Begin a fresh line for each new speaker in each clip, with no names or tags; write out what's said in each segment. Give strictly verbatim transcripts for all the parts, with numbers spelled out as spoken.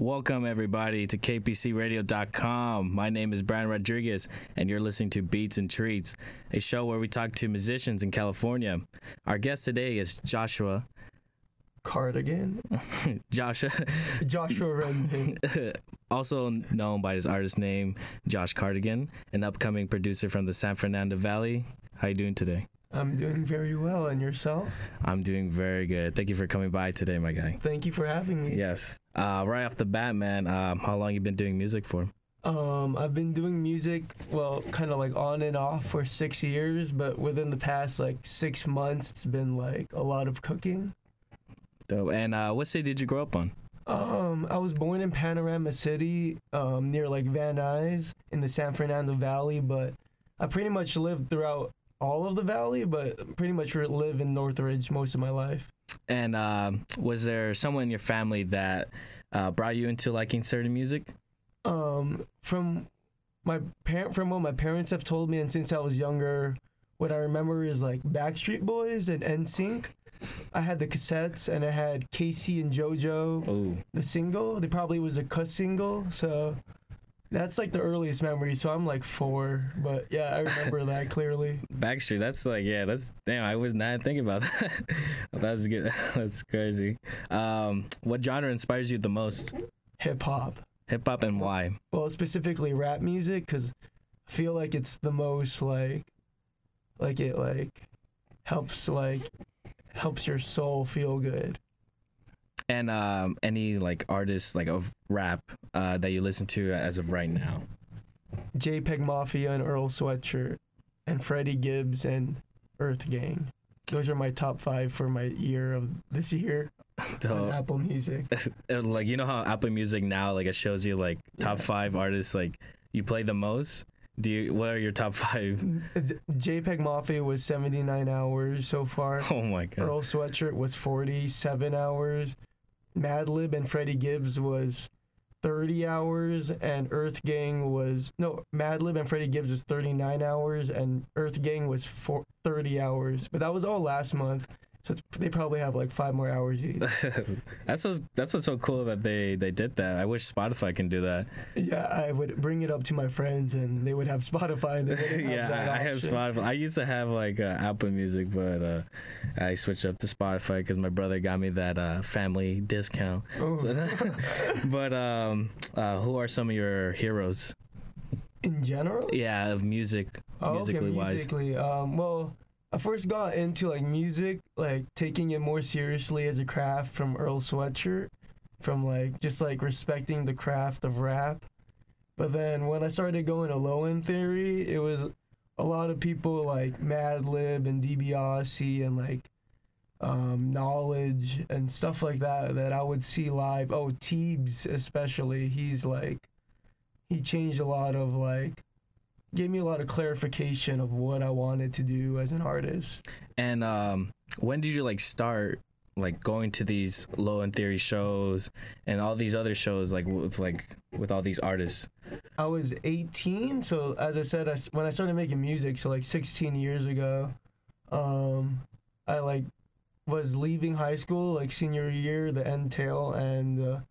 Welcome, everybody, to K P C radio dot com. My name is Brian Rodriguez, and you're listening to Beats and Treats, a show where we talk to musicians in California. Our guest today is Joshua.
Cardigan?
Joshua.
Joshua Rendon.
Also known by his artist name, Josh Cardigan, an upcoming producer from the San Fernando Valley. How you doing today?
I'm doing very well, and yourself?
I'm doing very good. Thank you for coming by today, my guy.
Thank you for having me.
Yes. Uh, right off the bat, man, um, how long you been doing music for?
Um, I've been doing music, well, kind of like on and off for six years, but within the past like six months, it's been like a lot of cooking.
Dope. And uh, what city did you grow up on?
Um, I was born in Panorama City, um, near like Van Nuys in the San Fernando Valley, but I pretty much lived throughout all of the valley, but pretty much live in Northridge most of my life.
And uh, was there someone in your family that uh, brought you into liking certain music?
Um, from my parent, from what my parents have told me, and since I was younger, what I remember is like Backstreet Boys and N Sync. I had the cassettes, and I had Casey and JoJo,
Ooh.
the single. They probably was a cuss single, so that's like the earliest memory. So I'm like four, but yeah, I remember that clearly.
Backstreet, that's like, yeah, that's, damn, I was not thinking about that. That's good. That's crazy. Um, what genre inspires you the most?
Hip hop.
Hip hop, and why?
Well, specifically rap music, because I feel like it's the most like, like it like helps like helps your soul feel good.
And um, any like artists like of rap uh, that you listen to as of right now?
JPEG Mafia and Earl Sweatshirt and Freddie Gibbs and Earth Gang. Those are my top five for my year of this year on Apple Music.
Like, you know how Apple Music now, like, it shows you like top yeah. five artists like you play the most? Do you? What are your top five?
It's, JPEG Mafia was seventy-nine hours so far.
Oh my god.
Earl Sweatshirt was forty-seven hours. Madlib and Freddie Gibbs was thirty hours, and Earth Gang was no Madlib and Freddie Gibbs was thirty-nine hours, and Earth Gang was for thirty hours. But that was all last month, so it's, they probably have like five more hours each.
That's so, that's what's so cool that they they did that. I wish Spotify can do that.
Yeah, I would bring it up to my friends, and they would have Spotify. And they have
yeah,
that
I, I have Spotify. I used to have like uh, Apple Music, but uh, I switched up to Spotify because my brother got me that uh, family discount.
Oh.
So, but um, uh, who are some of your heroes?
In general?
Yeah, of music,
oh,
musically
okay,
wise.
Musically, um, well, I first got into like music, like taking it more seriously as a craft from Earl Sweatshirt, from like just like respecting the craft of rap. But then when I started going to Low End Theory, it was a lot of people like Madlib and DiBiase and like um, Knowledge and stuff like that that I would see live. Oh, Teebs especially, he's like, he changed a lot of like, gave me a lot of clarification of what I wanted to do as an artist.
And um, when did you like start like going to these Low End Theory shows and all these other shows like with like with all these artists?
I was eighteen, so as I said, I, when I started making music, so like sixteen years ago, um, I like was leaving high school, like senior year, the end tail, and uh,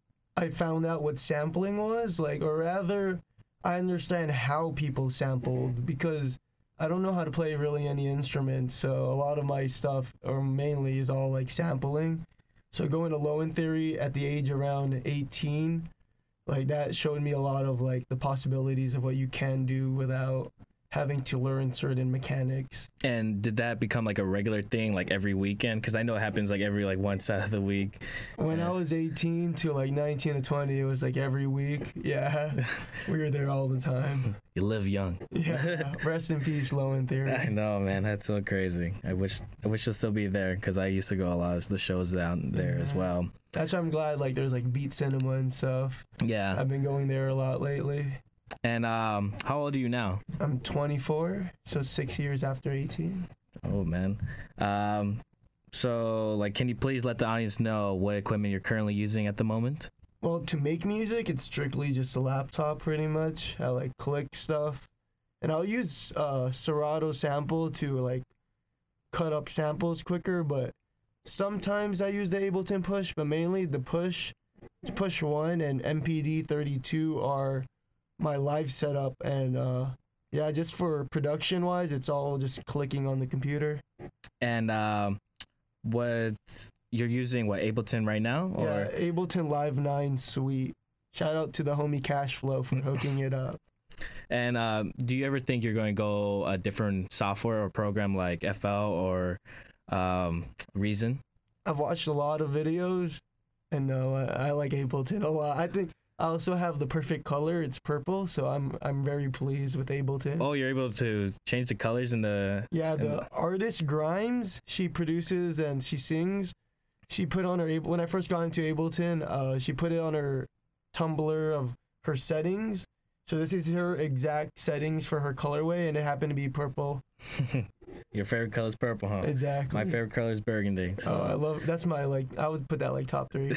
I found out what sampling was, like, or rather, I understand how people sampled because I don't know how to play really any instruments, so a lot of my stuff, or mainly, is all like sampling. So going to Low End Theory at the age around eighteen, like that showed me a lot of like the possibilities of what you can do without having to learn certain mechanics.
And did that become like a regular thing like every weekend? Because I know it happens like every like once out of the week.
When
yeah.
I was eighteen to like nineteen to twenty, it was like every week. Yeah, we were there all the time.
You live young.
Yeah, rest in peace, Low End Theory.
I know, man, that's so crazy. I wish I wish you'll still be there because I used to go a lot of the shows down there yeah. as well.
That's why I'm glad like there's like Beat Cinema and stuff.
Yeah,
I've been going there a lot lately.
And um, how old are you now?
I'm twenty-four, so six years after eighteen.
Oh, man. Um, so, like, can you please let the audience know what equipment you're currently using at the moment?
Well, to make music, it's strictly just a laptop, pretty much. I, like, click stuff. And I'll use uh, Serato Sample to, like, cut up samples quicker, but sometimes I use the Ableton Push, but mainly the Push Push One and M P D thirty-two are my live setup, and uh, yeah, just for production wise, it's all just clicking on the computer.
And um, what you're using? What Ableton right now? Or
Yeah, Ableton Live nine Suite. Shout out to the homie Cashflow for hooking it up.
And um, do you ever think you're going to go a different software or program like F L or um, Reason?
I've watched a lot of videos, and no, I, I like Ableton a lot. I think I also have the perfect color. It's purple, so I'm I'm very pleased with Ableton.
Oh, you're able to change the colors in the...
Yeah,
in
the
the...
artist Grimes, she produces and she sings. She put on her, when I first got into Ableton, uh, she put it on her Tumblr of her settings. So this is her exact settings for her colorway, and it happened to be purple.
Your favorite color is purple, huh?
Exactly.
My favorite color is burgundy. So.
Oh, I love, that's my, like, I would put that like top three.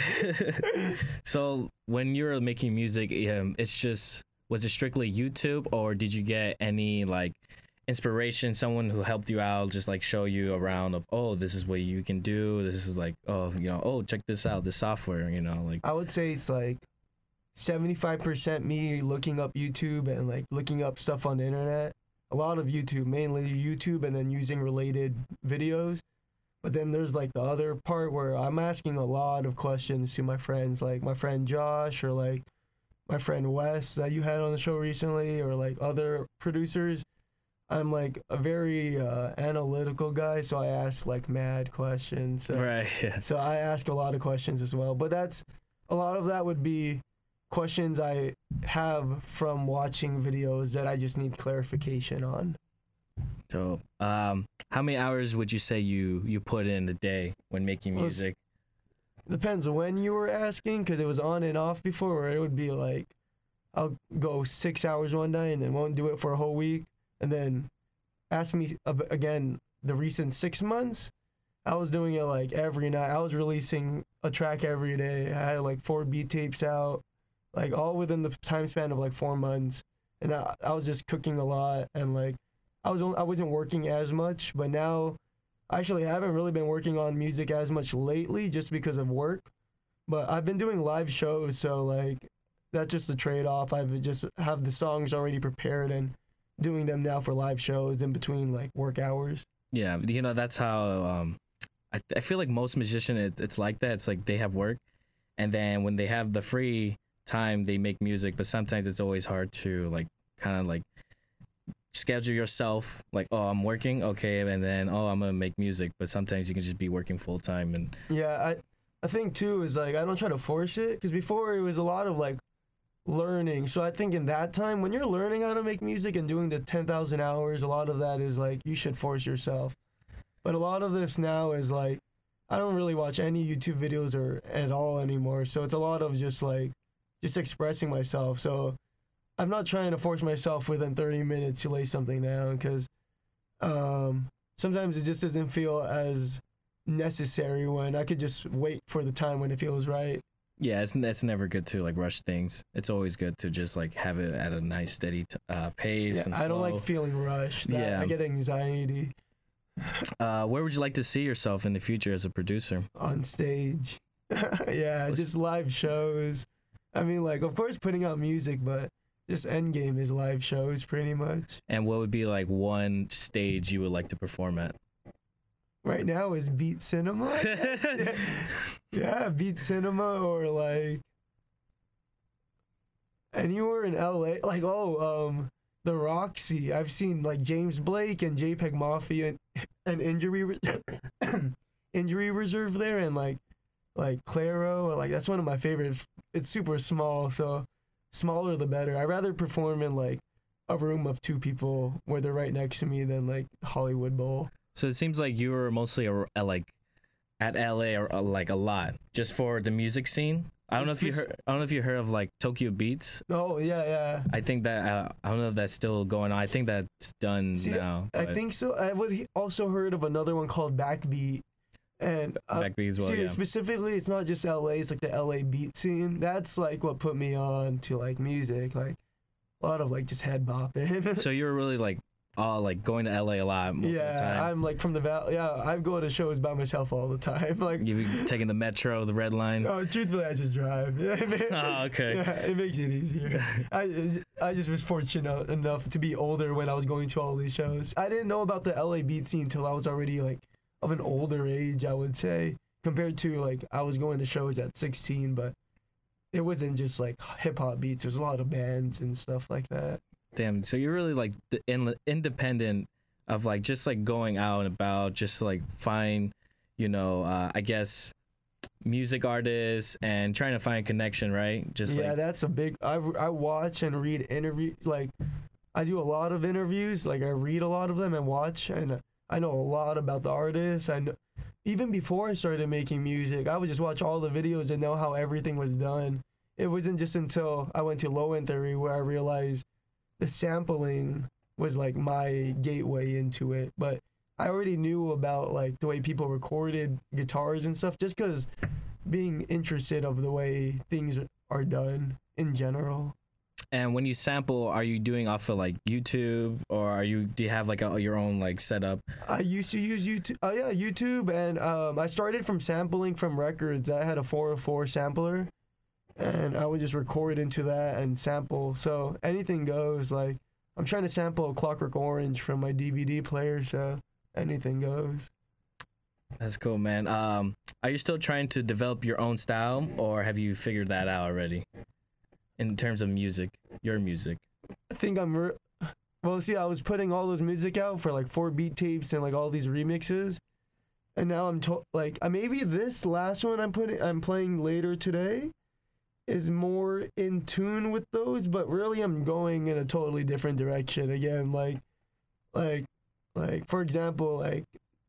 So when you were making music, um, it's just, was it strictly YouTube, or did you get any like inspiration, someone who helped you out, just like show you around of, oh, this is what you can do, this is like, oh, you know, oh, check this out, this software, you know, like...
I would say it's like seventy-five percent me looking up YouTube and like looking up stuff on the internet. A lot of YouTube, mainly YouTube, and then using related videos. But then there's like the other part where I'm asking a lot of questions to my friends, like my friend Josh, or like my friend Wes that you had on the show recently, or like other producers. I'm like a very uh, analytical guy, so I ask like mad questions. So,
right. Yeah.
So I ask a lot of questions as well. But that's, a lot of that would be questions I have from watching videos that I just need clarification on.
So, um, how many hours would you say you, you put in a day when making
Well,
music?
Depends on when you were asking, because it was on and off before, where it would be like, I'll go six hours one day and then won't do it for a whole week. And then ask me ab- again, the recent six months, I was doing it like every night. I was releasing a track every day. I had like four beat tapes out, like all within the time span of like four months. And I, I was just cooking a lot, and like I was only, I wasn't working as much, but now actually I haven't really been working on music as much lately just because of work. But I've been doing live shows, so like that's just a trade-off. I've just have the songs already prepared and doing them now for live shows in between like work hours.
Yeah, you know, that's how um I I feel like most musicians it, it's like that. It's like they have work, and then when they have the free time they make music, but sometimes it's always hard to like kind of like schedule yourself like, oh, I'm working, okay, and then oh, I'm gonna make music, but sometimes you can just be working full time. And
yeah, I I think too is like I don't try to force it, because before it was a lot of like learning. So I think in that time when you're learning how to make music and doing the ten thousand hours, a lot of that is like you should force yourself. But a lot of this now is like I don't really watch any YouTube videos or at all anymore, so it's a lot of just like just expressing myself. So I'm not trying to force myself within thirty minutes to lay something down, because um, sometimes it just doesn't feel as necessary when I could just wait for the time when it feels right.
yeah, it's it's never good to like rush things. It's always good to just like have it at a nice steady t- uh, pace.
Yeah,
and
I don't
flow.
like feeling rushed. That,
Yeah.
I get anxiety
Uh, where would you like to see yourself in the future as a producer?
on stage. Yeah, just live shows. I mean, like, of course, putting out music, but just endgame is live shows pretty much.
And what would be like one stage you would like to perform at?
Right now is Beat Cinema. yeah. yeah, Beat Cinema, or like anywhere in L A. Like, oh, um, the Roxy. I've seen like James Blake and JPEG Mafia and, and Injury Re- Injury Reserve there, and like like Claro. Like that's one of my favorites. It's super small, so smaller the better. I'd rather perform in like a room of two people where they're right next to me than like Hollywood Bowl.
So it seems like you were mostly a, a, like at L A or uh, like a lot just for the music scene. I don't know if you heard. I don't know if you heard of like Tokyo Beats.
Oh yeah, yeah.
I think that uh, I don't know if that's still going on. I think that's done
See,
now.
I
but
think so. I would he- also heard of another one called Backbeat, and uh,
Backbeat as well.
see,
Yeah.
specifically, it's not just L A. It's like the L A beat scene. That's like what put me on to like music, like a lot of like just head bopping.
So you were really like all like going to L A a lot most
yeah,
of the time.
I'm like from the valley. Yeah, I go to shows by myself all the time. Like
You be taking the metro, the red line.
Oh, truthfully, I just drive. Yeah, it ma-
Oh, okay.
Yeah, it makes it easier. I I just was fortunate enough to be older when I was going to all these shows. I didn't know about the L A beat scene until I was already like of an older age, I would say, compared to like I was going to shows at sixteen, but it wasn't just like hip hop beats. There's a lot of bands and stuff like that.
Damn. So you're really like the in, independent of like just like going out and about, just to, like find, you know, uh, I guess music artists and trying to find connection, right? Just
yeah,
like,
that's a big. I I watch and read interviews. Like I do a lot of interviews. Like I read a lot of them and watch, and I know a lot about the artists. I know, even before I started making music, I would just watch all the videos and know how everything was done. It wasn't just until I went to Low End Theory where I realized the sampling was like my gateway into it. But I already knew about like the way people recorded guitars and stuff, just because being interested of the way things are done in general.
and when you sample, are you doing off of like YouTube, or are you do you have like a, your own like setup?
I used to use YouTube. Oh yeah, YouTube, and um, I started from sampling from records. I had a four oh four sampler, and I would just record into that and sample. So anything goes. Like I'm trying to sample Clockwork Orange from my D V D player, so anything goes.
That's cool, man. Um, are you still trying to develop your own style, or have you figured that out already? In terms of music, your music.
I think I'm. Re- well, see, I was putting all those music out for like four beat tapes and like all these remixes, and now I'm to- like, uh, maybe this last one I'm putting, I'm playing later today, is more in tune with those. But really, I'm going in a totally different direction again. Like, like, like for example, like.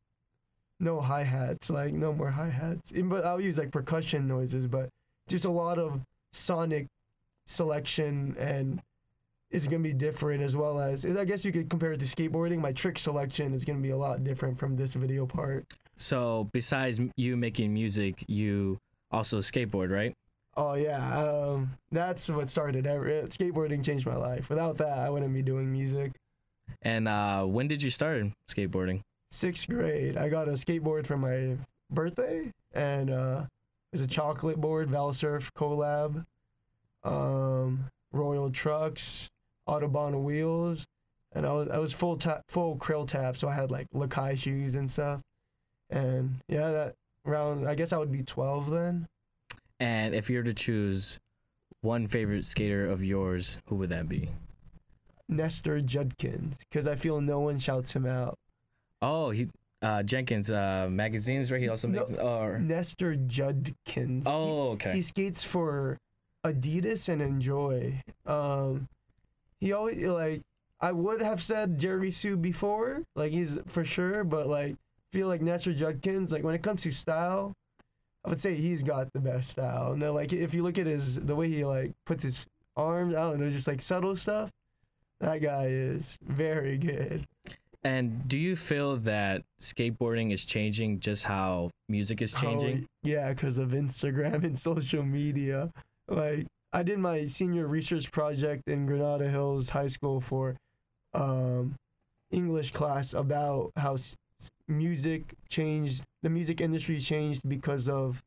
No hi-hats, like no more hi-hats. But I'll use like percussion noises, but just a lot of sonic selection, and it's gonna be different, as well as, I guess you could compare it to skateboarding. My trick selection is gonna be a lot different from this video part.
So besides you making music, you also skateboard, right?
Oh yeah, um, that's what started every, skateboarding changed my life. Without that, I wouldn't be doing music.
And uh, when did you start skateboarding?
Sixth grade, I got a skateboard for my birthday, and uh, it was a chocolate board, Valsurf collab, um, Royal Trucks, Autobahn wheels, and I was I was full ta- full krill tap, so I had like Lakai shoes and stuff, and yeah, that around, I guess I would be twelve then.
And if you were to choose one favorite skater of yours, who would that be?
Nestor Judkins, because I feel no one shouts him out.
Oh, he uh, Jenkins uh, magazines, right? He also
No,
makes. Or
Nestor Judkins.
oh, okay.
He, he skates for Adidas and Enjoy. Um, he always, like, I would have said Jerry Sue before, like he's for sure, but like feel like Nestor Judkins, like when it comes to style, I would say he's got the best style. And then, like, if you look at his the way he like puts his arms out and just like subtle stuff, that guy is very good.
And do you feel that skateboarding is changing just how music is changing?
Oh, yeah, because of Instagram and social media. Like, I did my senior research project in Granada Hills High School for um, English class about how s- music changed, the music industry changed because of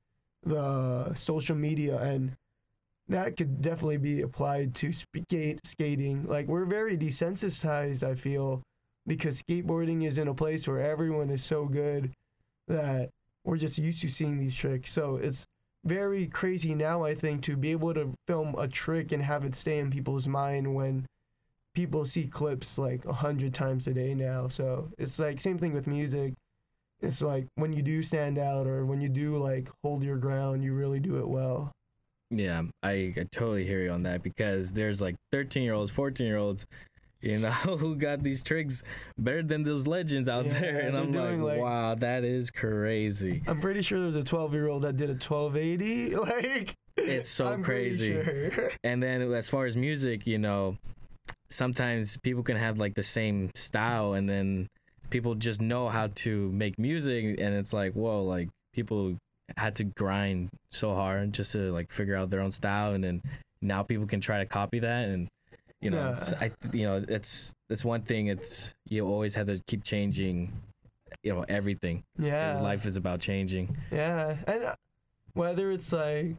the social media, and that could definitely be applied to skate, skating. Like, we're very desensitized, I feel, because skateboarding is in a place where everyone is so good that we're just used to seeing these tricks. So it's very crazy now, I think, to be able to film a trick and have it stay in people's mind when people see clips like a hundred times a day now. So it's like same thing with music. It's like when you do stand out or when you do like hold your ground, you really do it well.
Yeah, I, I totally hear you on that, because there's like thirteen year olds, fourteen year olds, you know, who got these tricks better than those legends out
Yeah,
there. And I'm
they're
like,
doing, like-
wow, that is crazy.
I'm pretty sure there was a twelve year old that did a twelve eighty. Like,
It's so
I'm pretty
crazy.
sure.
And then as far as music, you know, sometimes people can have like the same style, and then people just know how to make music, and it's like, whoa, like people had to grind so hard just to like figure out their own style, and then now people can try to copy that, and You know,
Yeah.
it's, I you know it's it's one thing. It's you always have to keep changing. You know everything.
Yeah.
Life is about changing.
Yeah, and uh, whether it's like,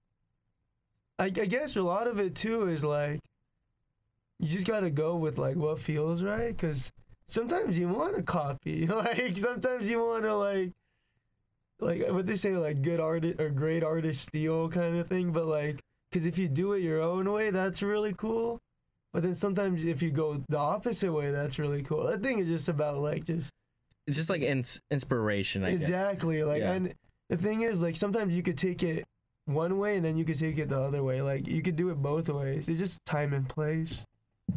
I, I guess a lot of it too is like, you just gotta go with like what feels right, because sometimes you want to copy, like sometimes you want to like, like what they say, like good artist or great artist steal kind of thing, but like, because if you do it your own way, that's really cool, but then sometimes if you go the opposite way, that's really cool. I think it's just about like just.
It's just like ins- inspiration, I
Exactly.
guess.
Like,
Yeah.
and the thing is, like, sometimes you could take it one way and then you could take it the other way. Like, you could do it both ways. It's just time and place.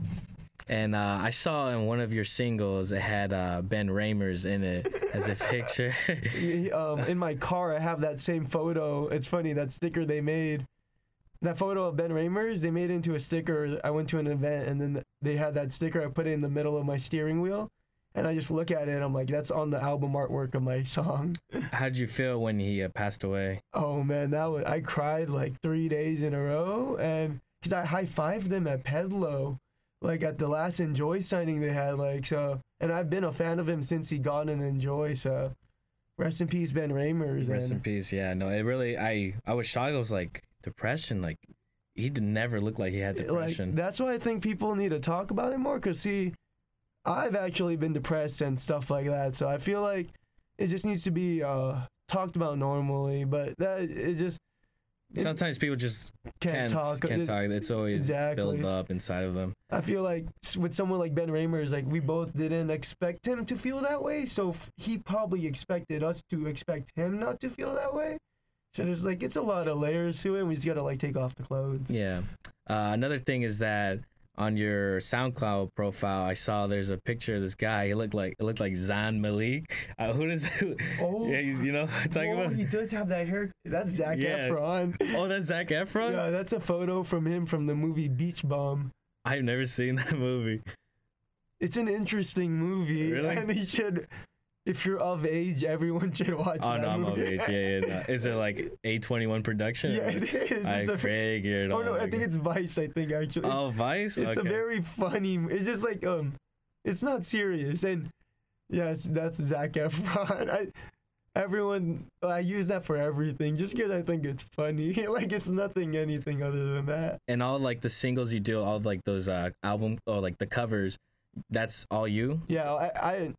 And uh, I saw in one of your singles it had uh, Ben Ramers in it as a picture.
Y- um, in my car, I have that same photo. It's funny, that sticker they made. That photo of Ben Ramers, they made it into a sticker. I went to an event and then they had that sticker. I put it in the middle of my steering wheel. And I just look at it and I'm like, that's on the album artwork of my song.
How'd you feel when he uh, passed away?
Oh man, that was, I cried like three days in a row. And because I high fived them at Pedlo, like at the last Enjoy signing they had. Like, so, and I've been a fan of him since he got an Enjoy. So rest in peace, Ben Ramers.
Rest in
and,
peace. Yeah, no, it really. I I was shocked. I was like depression. Like he did never look like he had depression.
Like, that's why I think people need to talk about it more. Because see, I've actually been depressed and stuff like that. So I feel like it just needs to be uh, talked about normally. But that it just it
Sometimes people just
can't,
can't
talk.
Can't
It-
talk. It's always
Exactly.
built up inside of them.
I feel like s- with someone like Ben Ramers, like we both didn't expect him to feel that way. So f- he probably expected us to expect him not to feel that way. So there's like, it's a lot of layers to it. And we just gotta like take off the clothes.
Yeah. Uh, another thing is that on your SoundCloud profile, I saw there's a picture of this guy. He looked like it looked like Zayn Malik. Uh, who does? Who,
Oh,
yeah, he's, you know what I'm talking
oh,
about.
he does have that hair. That's Zac
Yeah.
Efron.
Oh, that's Zac Efron.
Yeah, that's a photo from him from the movie Beach Bum.
I've never seen that movie.
It's an interesting movie,
Really?
and he should. If you're of age, everyone should watch
Oh
that
no, I'm
movie.
of age. Yeah, yeah. No. Is it like A twenty-one production?
Yeah, it is.
I
It's a-
figured.
Oh no,
my
I think
God.
it's Vice. I think actually.
Oh, Vice.
It's
okay.
a very funny. It's just like um, it's not serious, and yes, that's Zac Efron. I, everyone, I use that for everything, just because I think it's funny. Like it's nothing, anything other than that.
And all like the singles you do, all of like those uh album or like the covers, that's all you.
Yeah, I, I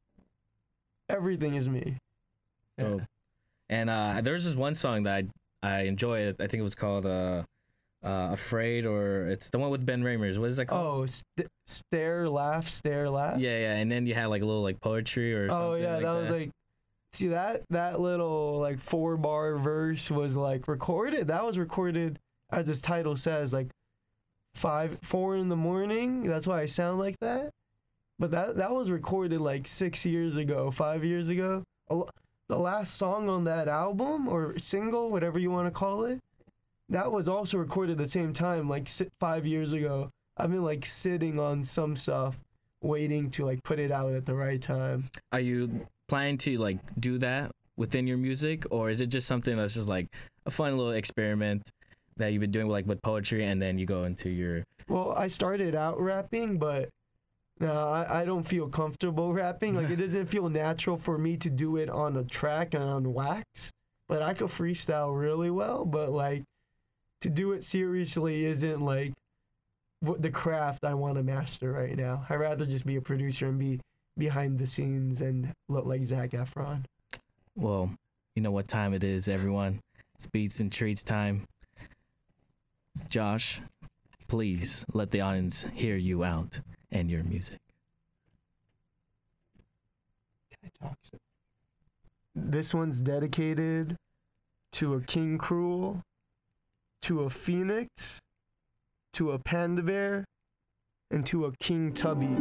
everything is me. Yeah.
Dope. And uh, there's this one song that I I enjoy. I think it was called uh, uh, "Afraid," or it's the one with Ben Ramers. What is that called?
Oh, st- stare, laugh, stare, laugh.
Yeah, yeah. And then you had like a little like poetry or something.
Oh yeah,
like
that was like. See that that little like four bar verse was like recorded. That was recorded as its title says, like five four in the morning. That's why I sound like that. But that that was recorded like six years ago, five years ago. A lo- The last song on that album or single, whatever you want to call it, that was also recorded at the same time, like si- five years ago. I've been like sitting on some stuff, waiting to like put it out at the right time.
Are you planning to like do that within your music, or is it just something that's just like a fun little experiment that you've been doing like with poetry, and then you go into your
Well, I started out rapping, but no, I, I don't feel comfortable rapping. Like, it doesn't feel natural for me to do it on a track and on wax. But I could freestyle really well, but, like, to do it seriously isn't, like, what the craft I want to master right now. I'd rather just be a producer and be behind the scenes and look like Zac Efron.
well, you know what time it is, everyone. It's Beats and Treats time. Josh, please let the audience hear you out and your music.
This one's dedicated to a King Cruel, to a Phoenix, to a Panda Bear, and to a King Tubby.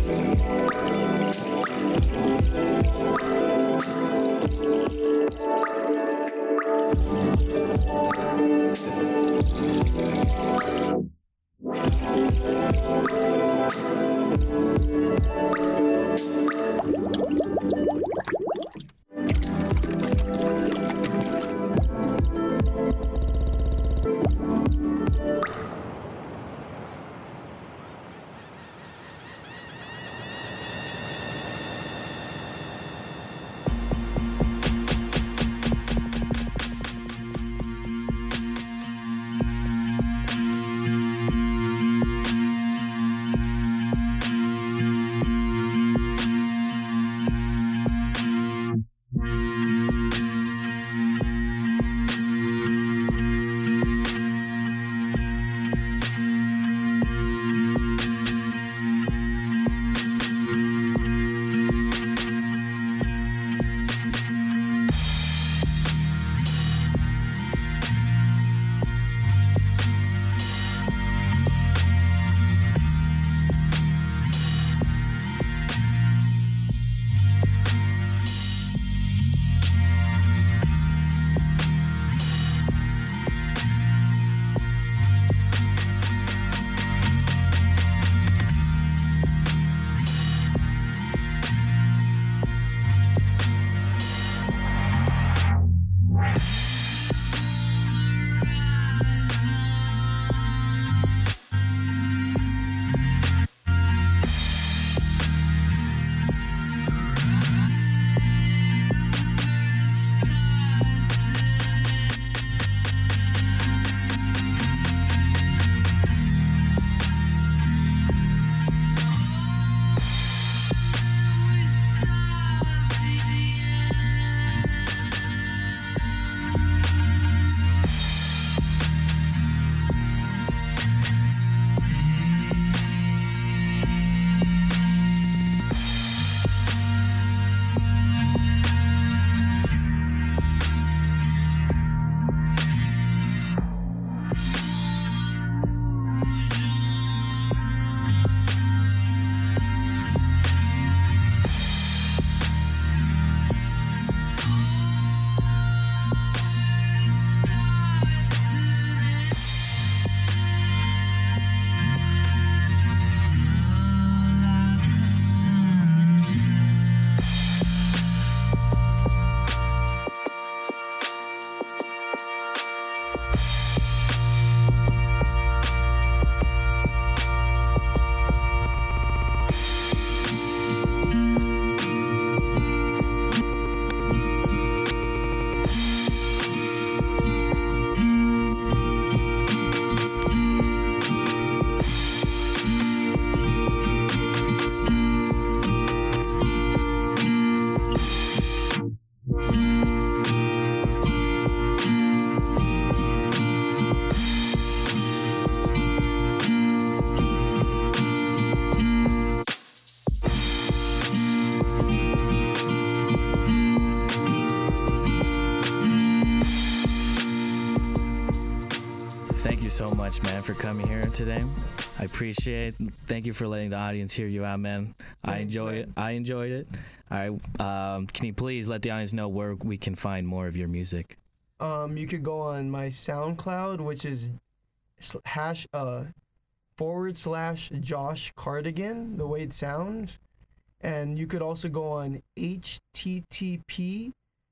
so much, man, for coming here today. I appreciate it. Thank you for letting the audience hear you out, man. I
Thanks,
enjoy
man.
it. I enjoyed it. All right. Um, can you please let the audience know where we can find more of your music?
Um, you could go on my SoundCloud, which is sl- hash uh forward slash Josh Cardigan, the way it sounds, and you could also go on H T T P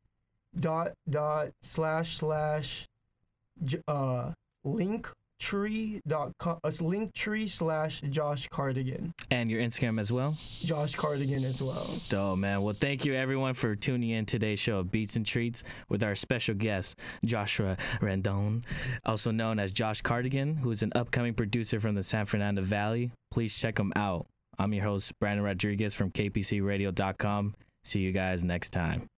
dot dot slash slash j- uh linktree dot com uh, linktree slash Josh Cardigan,
And your Instagram as well?
Josh Cardigan as well.
Dope, man. Well, thank you, everyone, for tuning in today's show of Beats and Treats with our special guest, Joshua Randone, also known as Josh Cardigan, who is an upcoming producer from the San Fernando Valley. Please check him out. I'm your host, Brandon Rodriguez from K P C radio dot com. See you guys next time.